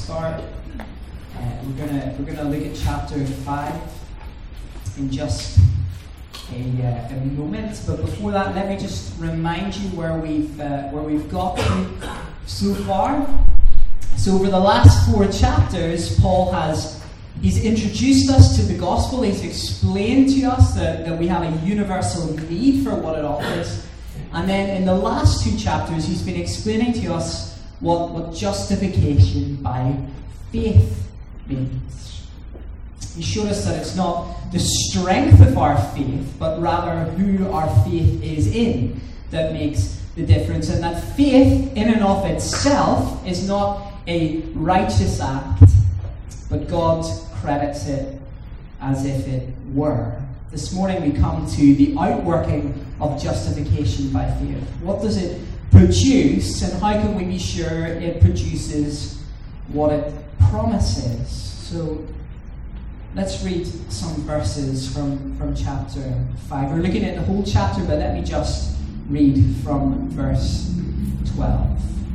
start. We're gonna look at chapter 5 in just a moment. But before that, let me just remind you where we've got to so far. So over the last 4 chapters, Paul he's introduced us to the gospel. He's explained to us that we have a universal need for what it offers. And then in the last 2 chapters, he's been explaining to us what justification by faith means. He showed us that it's not the strength of our faith, but rather who our faith is in that makes the difference. And that faith in and of itself is not a righteous act, but God credits it as if it were. This morning we come to the outworking of justification by faith. What does it produce, and how can we be sure it produces what it promises? So let's read some verses from chapter 5. We're looking at the whole chapter, but let me just read from verse 12.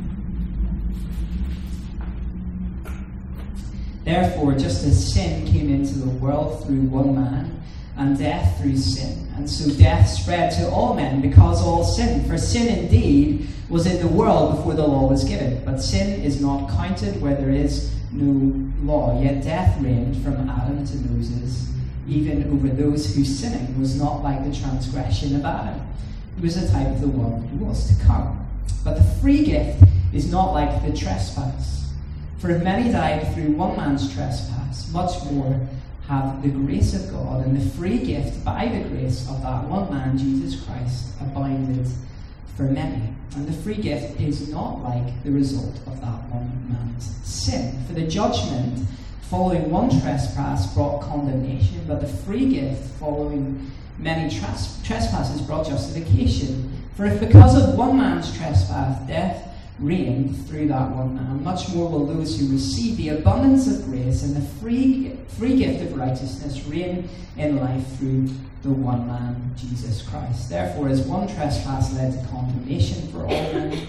Therefore, just as sin came into the world through one man, and death through sin, and so death spread to all men because all sinned. For sin indeed was in the world before the law was given, but sin is not counted where there is no law. Yet death reigned from Adam to Moses, even over those whose sinning was not like the transgression of Adam, who was a type of the one who was to come. But the free gift is not like the trespass. For if many died through one man's trespass, much more have the grace of God and the free gift by the grace of that one man, Jesus Christ, abounded for many. And the free gift is not like the result of that one man's sin. For the judgment following one trespass brought condemnation, but the free gift following many trespasses brought justification. For if because of one man's trespass death reigned through that one man, much more will those who receive the abundance of grace and the free gift of righteousness reign in life through the one man, Jesus Christ. Therefore, as one trespass led to condemnation for all men,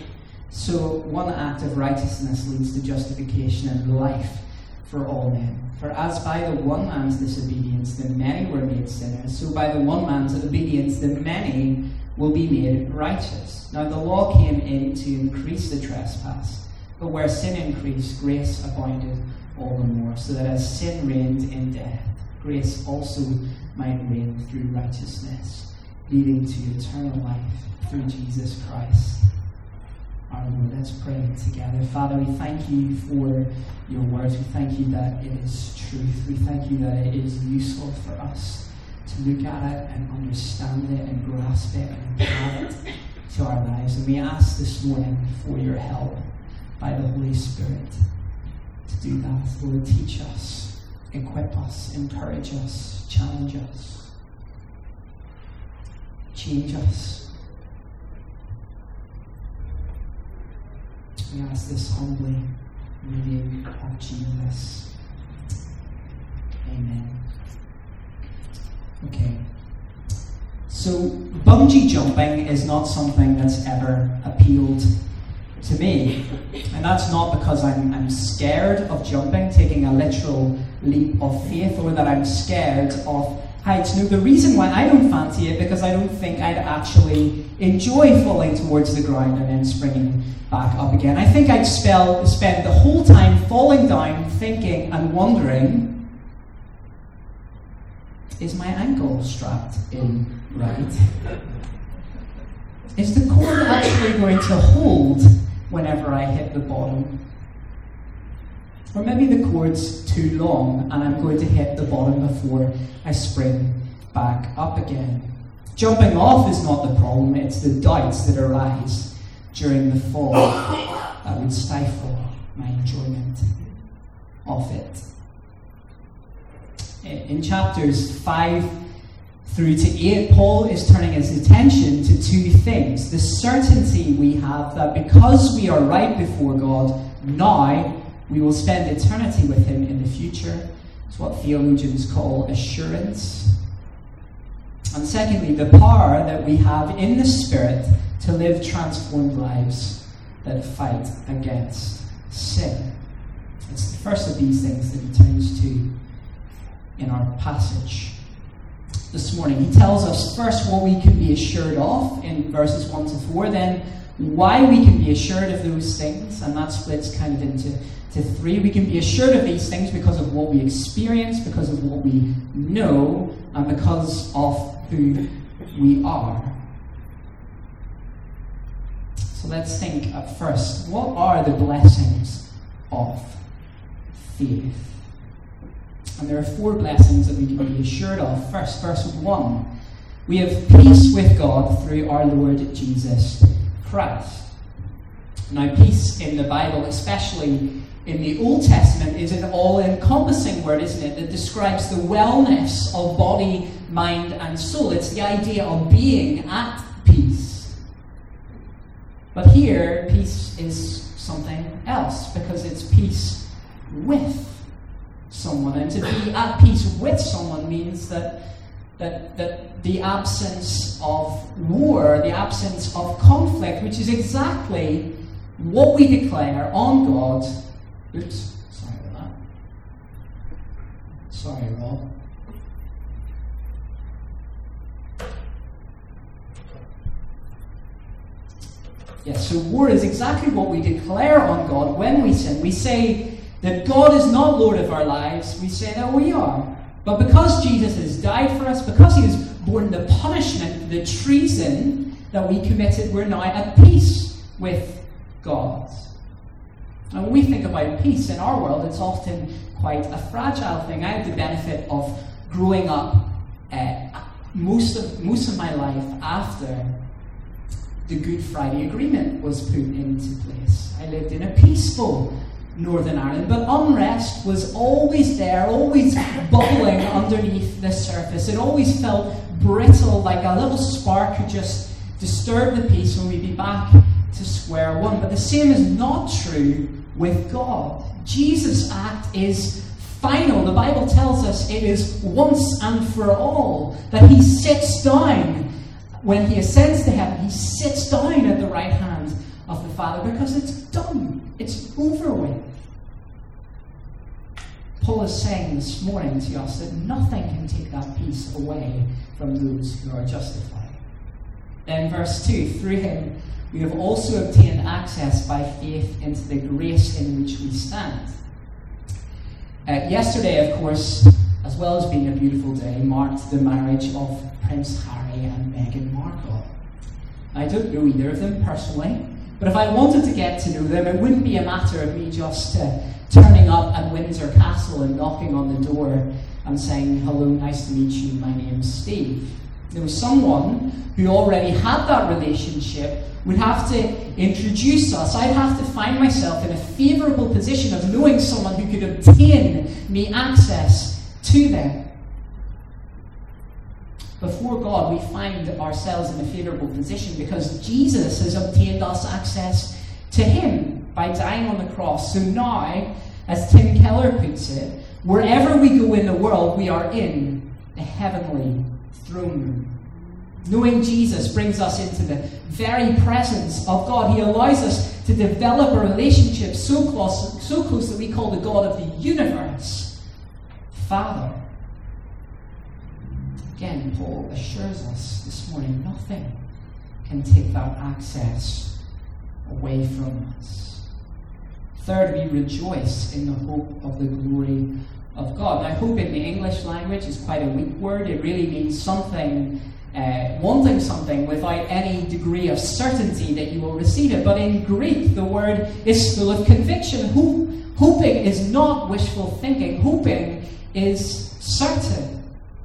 so one act of righteousness leads to justification and life for all men. For as by the one man's disobedience the many were made sinners, so by the one man's obedience the many will be made righteous. Now the law came in to increase the trespass, but where sin increased, grace abounded all the more, so that as sin reigned in death, grace also might reign through righteousness, leading to eternal life through Jesus Christ our Lord. Let's pray together. Father, we thank you for your words. We thank you that it is truth. We thank you that it is useful for us to look at it and understand it and grasp it and apply it to our lives. And we ask this morning for your help by the Holy Spirit to do that. Lord, teach us, equip us, encourage us, challenge us, change us. We ask this humbly in the name of Jesus. Amen. Okay. So, bungee jumping is not something that's ever appealed to me. And that's not because I'm scared of jumping, taking a literal leap of faith, or that I'm scared of heights. No, the reason why I don't fancy it, because I don't think I'd actually enjoy falling towards the ground and then springing back up again. I think I'd spend the whole time falling down, thinking and wondering, is my ankle strapped in right? Is the cord actually going to hold whenever I hit the bottom? Or maybe the cord's too long and I'm going to hit the bottom before I spring back up again. Jumping off is not the problem, it's the doubts that arise during the fall that would stifle my enjoyment of it. In chapters 5 through to 8, Paul is turning his attention to 2 things. The certainty we have that because we are right before God now, we will spend eternity with him in the future. It's what theologians call assurance. And secondly, the power that we have in the Spirit to live transformed lives that fight against sin. It's the first of these things that he turns to in our passage this morning. He tells us first what we can be assured of in verses 1 to 4, then why we can be assured of those things, and that splits kind of into three. We can be assured of these things because of what we experience, because of what we know, and because of who we are. So let's think at first, what are the blessings of faith? And there are 4 blessings that we can be assured of. First, verse 1, we have peace with God through our Lord Jesus Christ. Now, peace in the Bible, especially in the Old Testament, is an all-encompassing word, isn't it? That describes the wellness of body, mind, and soul. It's the idea of being at peace. But here, peace is something else, because it's peace with someone. And to be at peace with someone means that the absence of war, the absence of conflict, which is exactly what we declare on God. Oops, sorry about that. Sorry, Rob. Yes, so war is exactly what we declare on God when we sin. We say that God is not Lord of our lives. We say that we are. But because Jesus has died for us, because he has borne the punishment, the treason that we committed, we're now at peace with God. And when we think about peace in our world, it's often quite a fragile thing. I had the benefit of growing up most of my life after the Good Friday Agreement was put into place. I lived in a peaceful Northern Ireland, but unrest was always there, always bubbling underneath the surface. It always felt brittle, like a little spark could just disturb the peace and we'd be back to square one. But the same is not true with God. Jesus' act is final. The Bible tells us it is once and for all, that he sits down. When he ascends to heaven, he sits down at the right hand of the Father, because it's done. It's over with. Paul is saying this morning to us that nothing can take that peace away from those who are justified. Then verse 2, through him we have also obtained access by faith into the grace in which we stand. Yesterday, of course, as well as being a beautiful day, marked the marriage of Prince Harry and Meghan Markle. I don't know either of them personally, but if I wanted to get to know them, it wouldn't be a matter of me just turning up at Windsor Castle and knocking on the door and saying, hello, nice to meet you, my name's Steve. There was someone who already had that relationship would have to introduce us. I'd have to find myself in a favourable position of knowing someone who could obtain me access to them. Before God, we find ourselves in a favourable position because Jesus has obtained us access to him by dying on the cross. So now, as Tim Keller puts it, wherever we go in the world, we are in the heavenly throne room. Knowing Jesus brings us into the very presence of God. He allows us to develop a relationship so close that we call the God of the universe Father. Again, Paul assures us this morning, nothing can take that access away from us. Third, we rejoice in the hope of the glory of God. Now, hope in the English language is quite a weak word. It really means something, wanting something without any degree of certainty that you will receive it. But in Greek, the word is full of conviction. Hoping is not wishful thinking. Hoping is certain.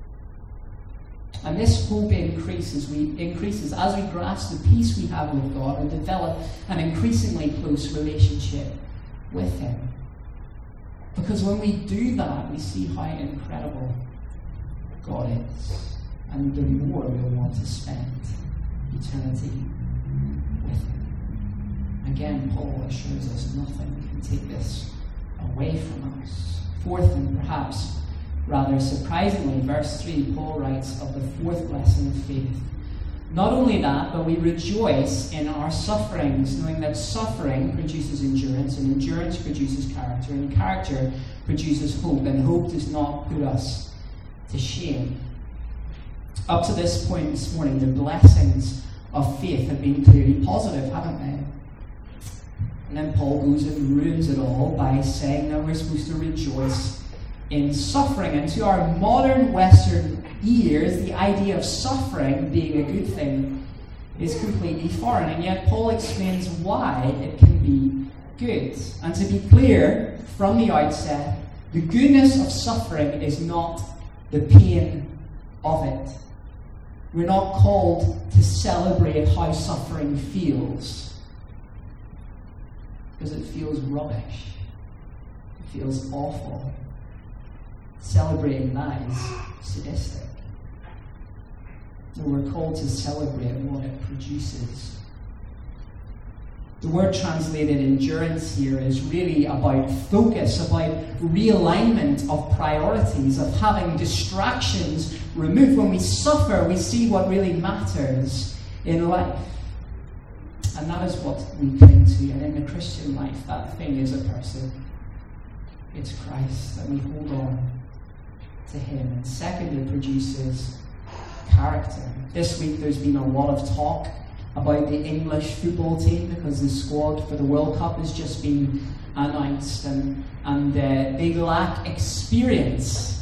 And this hope increases as we grasp the peace we have with God and develop an increasingly close relationship with him. Because when we do that, we see how incredible God is. And the more we'll want to spend eternity with him. Again, Paul assures us nothing can take this away from us. Fourth, and perhaps rather surprisingly, verse 3, Paul writes of the fourth blessing of faith. Not only that, but we rejoice in our sufferings, knowing that suffering produces endurance, and endurance produces character, and character produces hope, and hope does not put us to shame. Up to this point this morning, the blessings of faith have been clearly positive, haven't they? And then Paul goes and ruins it all by saying that we're supposed to rejoice in suffering. And to our modern Western ears, the idea of suffering being a good thing is completely foreign. And yet Paul explains why it can be good. And to be clear from the outset, the goodness of suffering is not the pain of it. We're not called to celebrate how suffering feels, because it feels rubbish. It feels awful. Celebrating that is sadistic. So we're called to celebrate what it produces. The word translated endurance here is really about focus, about realignment of priorities, of having distractions removed. When we suffer, we see what really matters in life. And that is what we cling to. And in the Christian life, that thing is a person. It's Christ, and we hold on to him. And second, it produces character. This week there's been a lot of talk about the English football team, because the squad for the World Cup has just been announced, and they lack experience.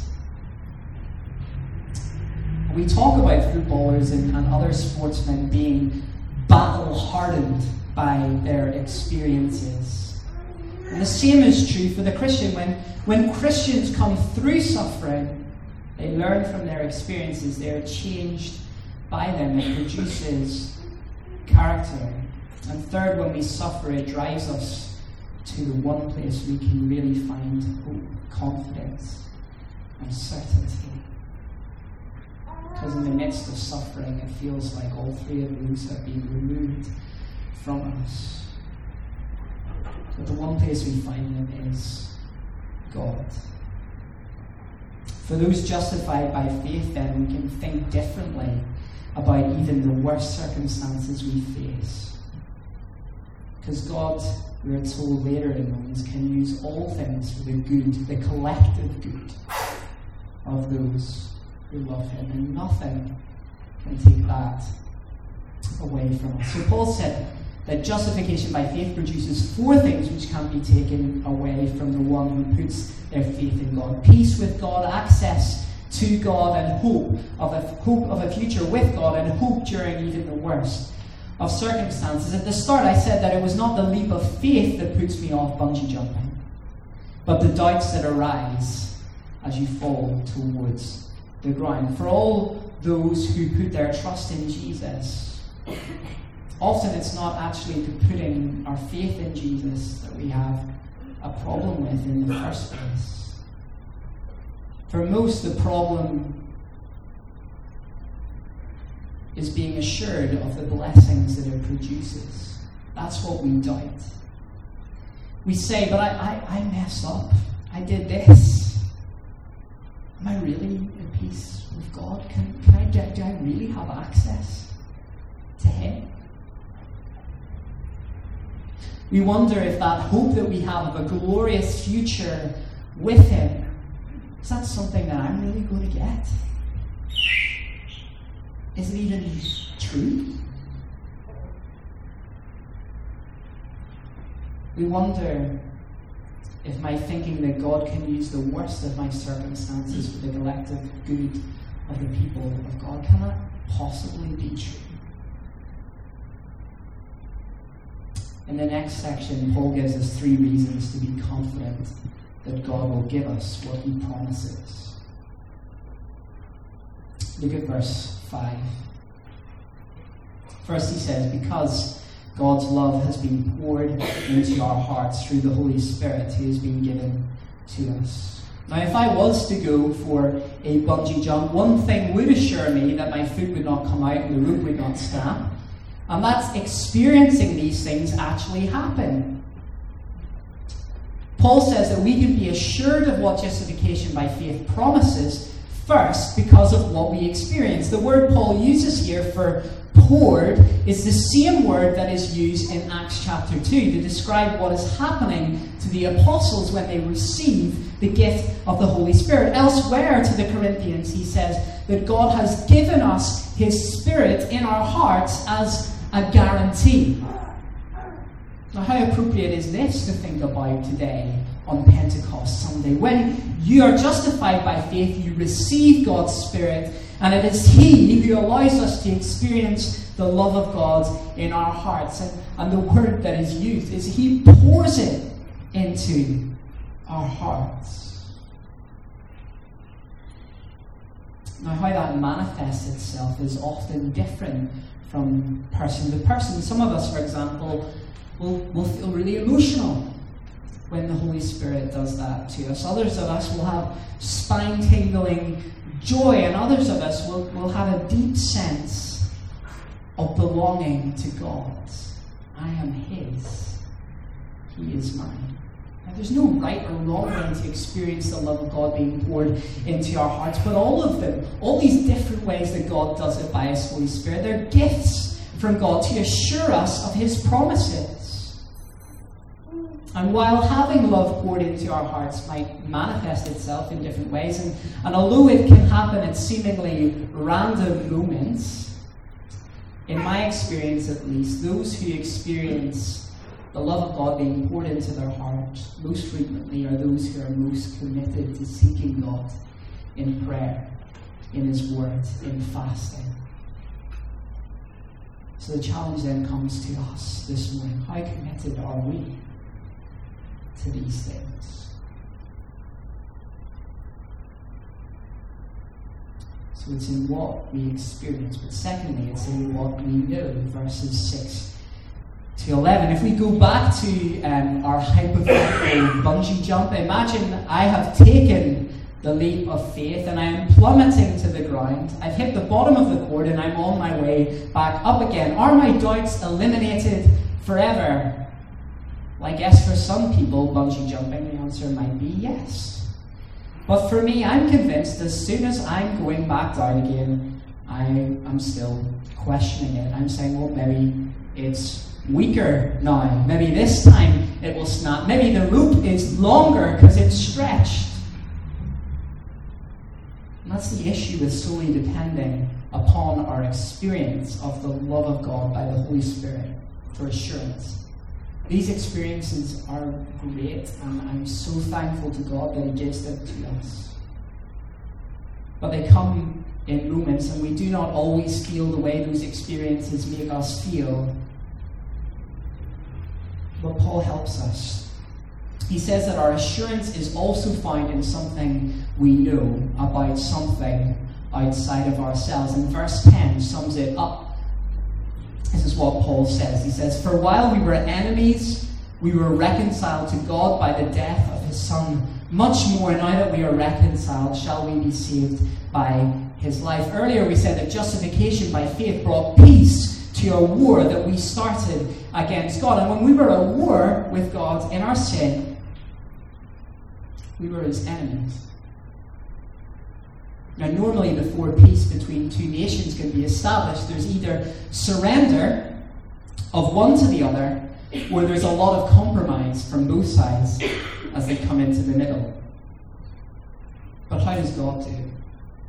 We talk about footballers and other sportsmen being battle-hardened by their experiences. And the same is true for the Christian. When Christians come through suffering, they learn from their experiences, they are changed by them. It produces character. And third, when we suffer, it drives us to the one place we can really find hope, confidence, and certainty. Because in the midst of suffering, it feels like all three of those have been removed from us. But the one place we find them is God. For those justified by faith, then, we can think differently about even the worst circumstances we face. Because God, we are told later in Romans, can use all things for the good, the collective good of those who love him. And nothing can take that away from us. So Paul said that justification by faith produces four things which can't be taken away from the one who puts their faith in God. Peace with God, access to God, and hope of a future with God, and hope during even the worst of circumstances. At the start I said that it was not the leap of faith that puts me off bungee jumping, but the doubts that arise as you fall towards the ground. For all those who put their trust in Jesus, often it's not actually the putting our faith in Jesus that we have a problem with in the first place. For most, the problem is being assured of the blessings that it produces. That's what we doubt. We say, but I messed up. I did this. Am I really at peace with God? Do I really have access to him? We wonder if that hope that we have of a glorious future with him, is that something that I'm really going to get? Is it even true? We wonder if my thinking that God can use the worst of my circumstances for the collective good of the people of God, can that possibly be true? In the next section, Paul gives us 3 reasons to be confident that God will give us what he promises. Look at verse 5. First he says, because God's love has been poured into our hearts through the Holy Spirit who has been given to us. Now, if I was to go for a bungee jump, one thing would assure me that my foot would not come out and the rope would not snap. And that's experiencing these things actually happen. Paul says that we can be assured of what justification by faith promises first because of what we experience. The word Paul uses here for poured is the same word that is used in Acts chapter 2 to describe what is happening to the apostles when they receive the gift of the Holy Spirit. Elsewhere to the Corinthians, he says that God has given us his Spirit in our hearts as a guarantee. Now, how appropriate is this to think about today on Pentecost Sunday? When you are justified by faith, you receive God's Spirit, and it is he who allows us to experience the love of God in our hearts. And the word that is used is he pours it into our hearts. Now, how that manifests itself is often different from person to person. Some of us, for example, will feel really emotional when the Holy Spirit does that to us. Others of us will have spine-tingling joy, and others of us will have a deep sense of belonging to God. I am his. He is mine. Now, there's no right or wrong way to experience the love of God being poured into our hearts, but all of them, all these different ways that God does it by his Holy Spirit, they're gifts from God to assure us of his promises. And while having love poured into our hearts might manifest itself in different ways, and although it can happen at seemingly random moments, in my experience at least, those who experience the love of God being poured into their heart most frequently are those who are most committed to seeking God in prayer, in his word, in fasting. So the challenge then comes to us this morning. How committed are we to these things? So it's in what we experience, but secondly, it's in what we know, verses 6 to 11. If we go back to our hypothetical bungee jump, imagine I have taken the leap of faith and I am plummeting to the ground. I've hit the bottom of the cord and I'm on my way back up again. Are my doubts eliminated forever? Well, I guess for some people, bungee jumping, the answer might be yes. But for me, I'm convinced as soon as I'm going back down again, I am still questioning it. I'm saying, well, maybe it's weaker now. Maybe this time it will snap. Maybe the rope is longer because it's stretched. And that's the issue with solely depending upon our experience of the love of God by the Holy Spirit for assurance. These experiences are great, and I'm so thankful to God that he gives them to us. But they come in moments, and we do not always feel the way those experiences make us feel. But Paul helps us. He says that our assurance is also found in something we know about something outside of ourselves. And verse 10 sums it up. This is what Paul says. He says, "For while we were enemies, we were reconciled to God by the death of his Son. Much more, now that we are reconciled, shall we be saved by his life." Earlier we said that justification by faith brought peace to a war that we started against God. And when we were at war with God in our sin, we were his enemies. Now, normally before peace between two nations can be established, there's either surrender of one to the other, or there's a lot of compromise from both sides as they come into the middle. But how does God do it?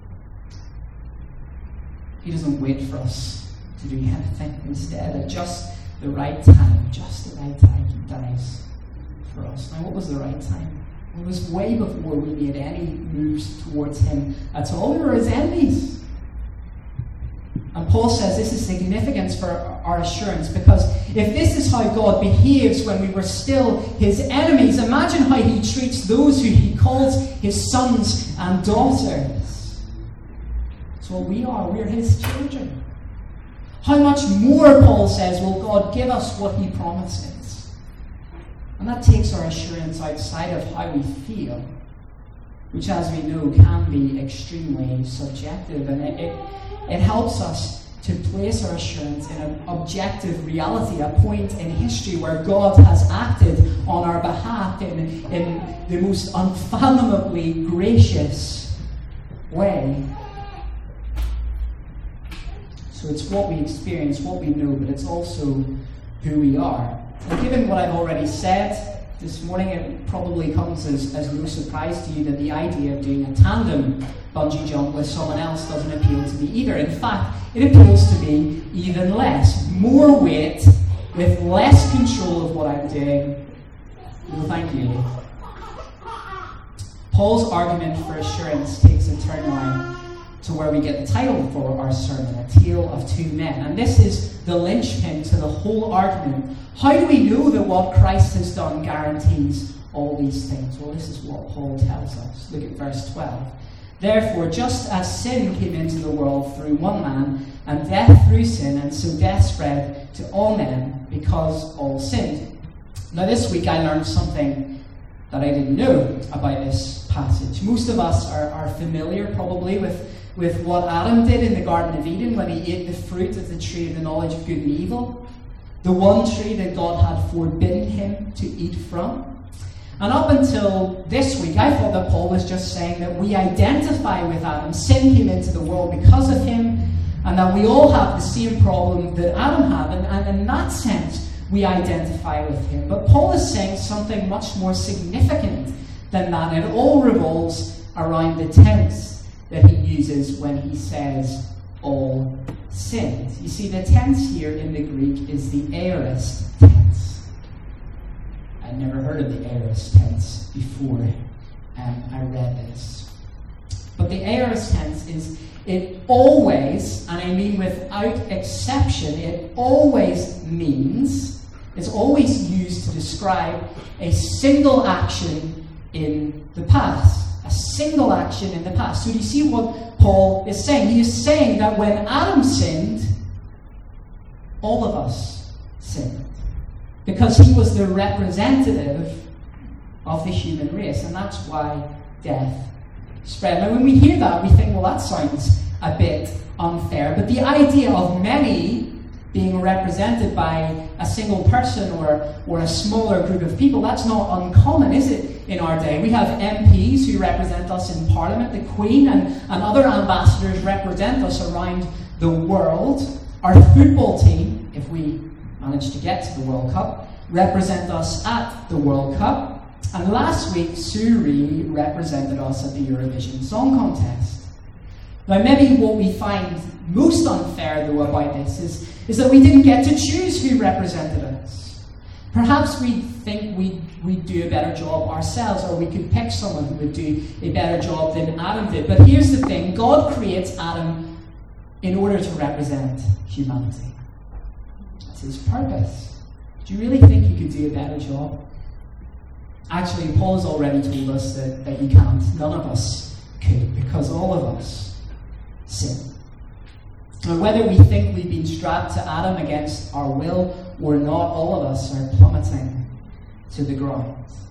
He doesn't wait for us to do anything. Instead, at just the right time, he dies for us. Now, what was the right time? It was way before we made any moves towards him at all. We were his enemies. And Paul says this is significant for our assurance, because if this is how God behaves when we were still his enemies, imagine how he treats those who he calls his sons and daughters. So we're his children. How much more, Paul says, will God give us what he promises? And that takes our assurance outside of how we feel, which, as we know, can be extremely subjective. And it helps us to place our assurance in an objective reality, a point in history where God has acted on our behalf in the most unfathomably gracious way. So it's what we experience, what we know, but it's also who we are. And given what I've already said this morning, it probably comes as no surprise to you that the idea of doing a tandem bungee jump with someone else doesn't appeal to me either. In fact, it appeals to me even less. More weight with less control of what I'm doing. No, thank you. Paul's argument for assurance takes a turn now to where we get the title for our sermon, A Tale of Two Men. And this is the linchpin to the whole argument. How do we know that what Christ has done guarantees all these things? Well, this is what Paul tells us. Look at verse 12. Therefore, just as sin came into the world through one man, and death through sin, and so death spread to all men because all sinned. Now this week I learned something that I didn't know about this passage. Most of us are familiar probably with what Adam did in the Garden of Eden when he ate the fruit of the tree of the knowledge of good and evil, the one tree that God had forbidden him to eat from. And up until this week, I thought that Paul was just saying that we identify with Adam. Sin came into the world because of him, and that we all have the same problem that Adam had, and in that sense, we identify with him. But Paul is saying something much more significant than that. It all revolves around the tense that he uses when he says all sinned. You see, the tense here in the Greek is the aorist tense. I'd never heard of the aorist tense before I read this. But the aorist tense is, it always, and I mean without exception, it always means, it's always used to describe a single action in the past. A single action in the past. So do you see what Paul is saying? He is saying that when Adam sinned, all of us sinned. Because he was the representative of the human race. And that's why death spread. Now when we hear that, we think, well, that sounds a bit unfair. But the idea of many being represented by a single person or a smaller group of people, that's not uncommon, is it, in our day? We have MPs who represent us in Parliament, the Queen and other ambassadors represent us around the world. Our football team, if we manage to get to the World Cup, represent us at the World Cup. And last week, Suri represented us at the Eurovision Song Contest. Now, maybe what we find most unfair, though, about this is that we didn't get to choose who represented us. Perhaps we think we'd do a better job ourselves, or we could pick someone who would do a better job than Adam did. But here's the thing. God creates Adam in order to represent humanity. That's his purpose. Do you really think you could do a better job? Actually, Paul has already told us that you can't. None of us could, because all of us sin. And whether we think we've been strapped to Adam against our will or not, all of us are plummeting to the ground.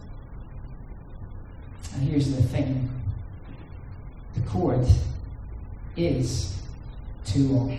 And here's the thing. The cord is too long.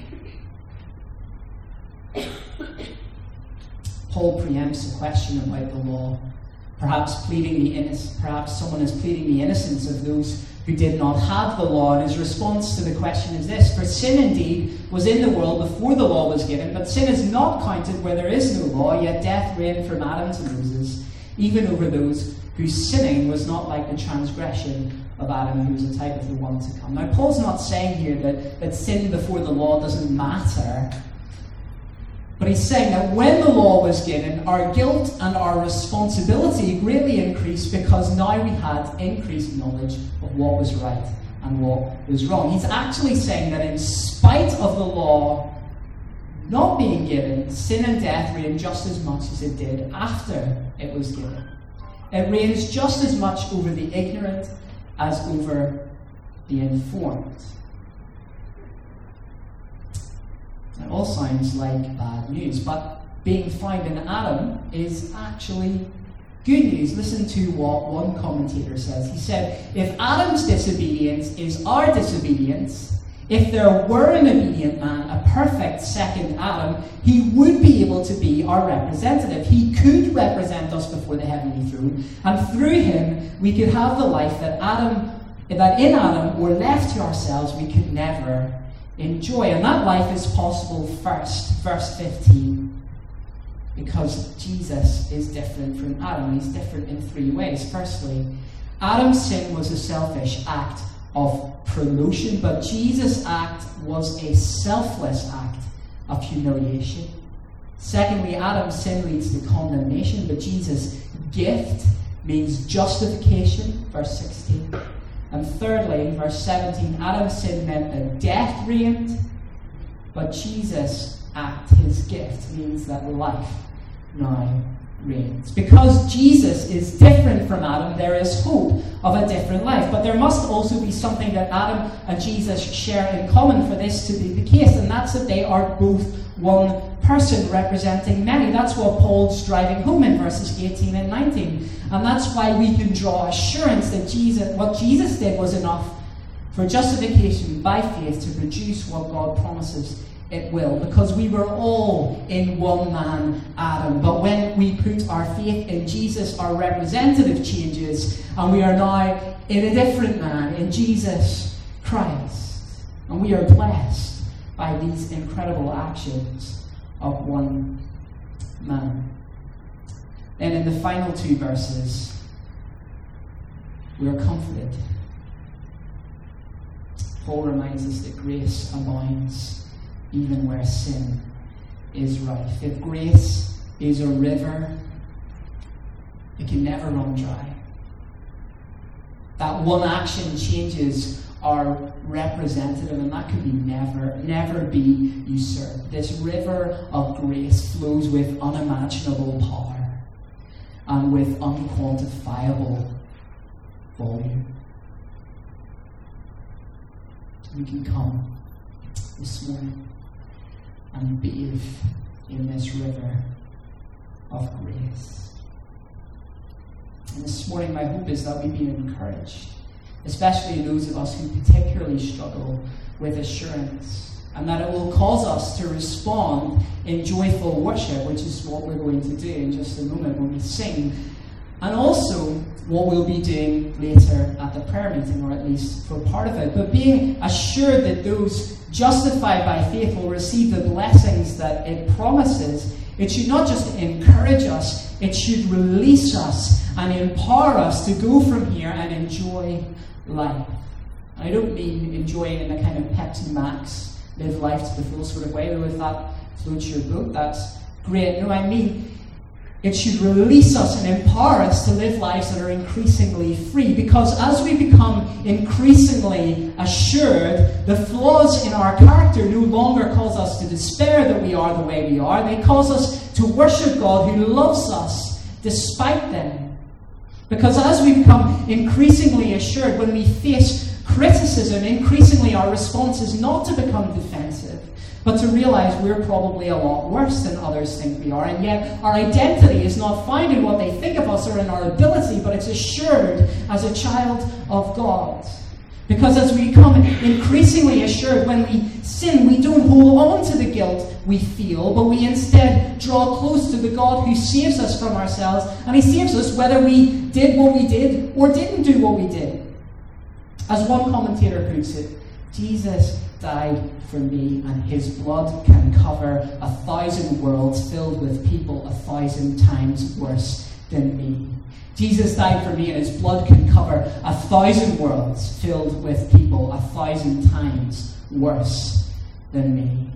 Paul preempts a question about the law. Perhaps someone is pleading the innocence of those who did not have the law, and his response to the question is this: for sin indeed was in the world before the law was given, but sin is not counted where there is no law, yet death reigned from Adam to Moses, even over those whose sinning was not like the transgression of Adam, who was a type of the one to come. Now, Paul's not saying here that sin before the law doesn't matter. But he's saying that when the law was given, our guilt and our responsibility greatly increased because now we had increased knowledge of what was right and what was wrong. He's actually saying that in spite of the law not being given, sin and death reigned just as much as it did after it was given. It reigns just as much over the ignorant as over the informed. It all sounds like bad news, but being found in Adam is actually good news. Listen to what one commentator says. He said, if Adam's disobedience is our disobedience, if there were an obedient man, a perfect second Adam, he would be able to be our representative. He could represent us before the heavenly throne, and through him we could have the life that in Adam were left to ourselves we could never in joy. And that life is possible first, verse 15, because Jesus is different from Adam. He's different in three ways. Firstly, Adam's sin was a selfish act of promotion, but Jesus' act was a selfless act of humiliation. Secondly, Adam's sin leads to condemnation, but Jesus' gift means justification, verse 16. And thirdly, verse 17, Adam's sin meant that death reigned, but Jesus' act, his gift, means that life now reigns. Because Jesus is different from Adam, there is hope of a different life. But there must also be something that Adam and Jesus share in common for this to be the case, and that's that they are both one person representing many. That's what Paul's driving home in verses 18 and 19. And that's why we can draw assurance that what Jesus did was enough for justification by faith to produce what God promises it will, because we were all in one man, Adam. But when we put our faith in Jesus, our representative changes, and we are now in a different man, in Jesus Christ. And we are blessed by these incredible actions of one man. Then in the final two verses, we are comforted. Paul reminds us that grace abounds even where sin is rife. If grace is a river, it can never run dry. That one action changes our representative, and that could be never be usurped. This river of grace flows with unimaginable power and with unquantifiable volume. We can come this morning and bathe in this river of grace. And this morning my hope is that we've been encouraged, especially those of us who particularly struggle with assurance, and that it will cause us to respond in joyful worship, which is what we're going to do in just a moment when we sing, and also what we'll be doing later at the prayer meeting, or at least for part of it. But being assured that those justified by faith will receive the blessings that it promises, it should not just encourage us, it should release us and empower us to go from here and enjoy life. I don't mean enjoying in a kind of Pepsi Max, live life to the full sort of way, though if that floats your boat, that's great. No, I mean it should release us and empower us to live lives that are increasingly free. Because as we become increasingly assured, the flaws in our character no longer cause us to despair that we are the way we are. They cause us to worship God who loves us despite them. Because as we become increasingly assured, when we face criticism, increasingly our response is not to become defensive, but to realize we're probably a lot worse than others think we are. And yet our identity is not found in what they think of us or in our ability, but it's assured as a child of God. Because as we become increasingly assured, when we sin, we don't hold on to the guilt we feel, but we instead draw close to the God who saves us from ourselves, and he saves us whether we did what we did or didn't do what we did. As one commentator puts it, Jesus died for me, and his blood can cover 1,000 worlds filled with people 1,000 times worse than me. Jesus died for me, and his blood can cover 1,000 worlds filled with people 1,000 times worse than me.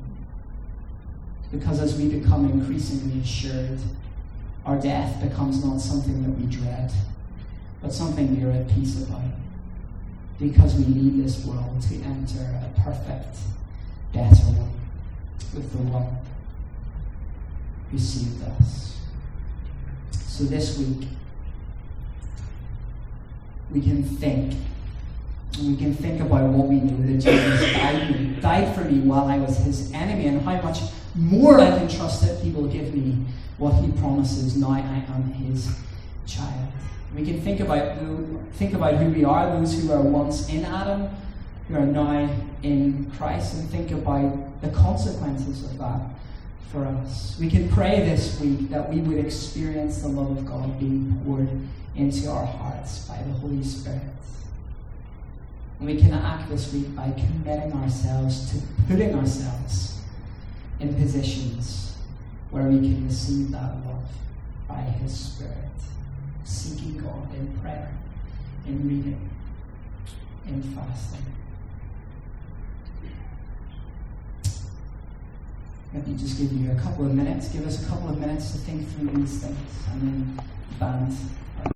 Because as we become increasingly assured, our death becomes not something that we dread, but something we are at peace about. Because we leave this world to enter a perfect, better one with the one who saved us. So this week, we can think. And we can think about what we know that Jesus died for me while I was his enemy, and how much more I can trust that he will give me what he promises now I am his child. We can think about who we are, those who are once in Adam, who are now in Christ, and think about the consequences of that for us. We can pray this week that we would experience the love of God being poured into our hearts by the Holy Spirit. And we can act this week by committing ourselves to putting ourselves in positions where we can receive that love by His Spirit, seeking God in prayer, in reading, in fasting. Let me just give you a couple of minutes. Give us a couple of minutes to think through these things, and then the band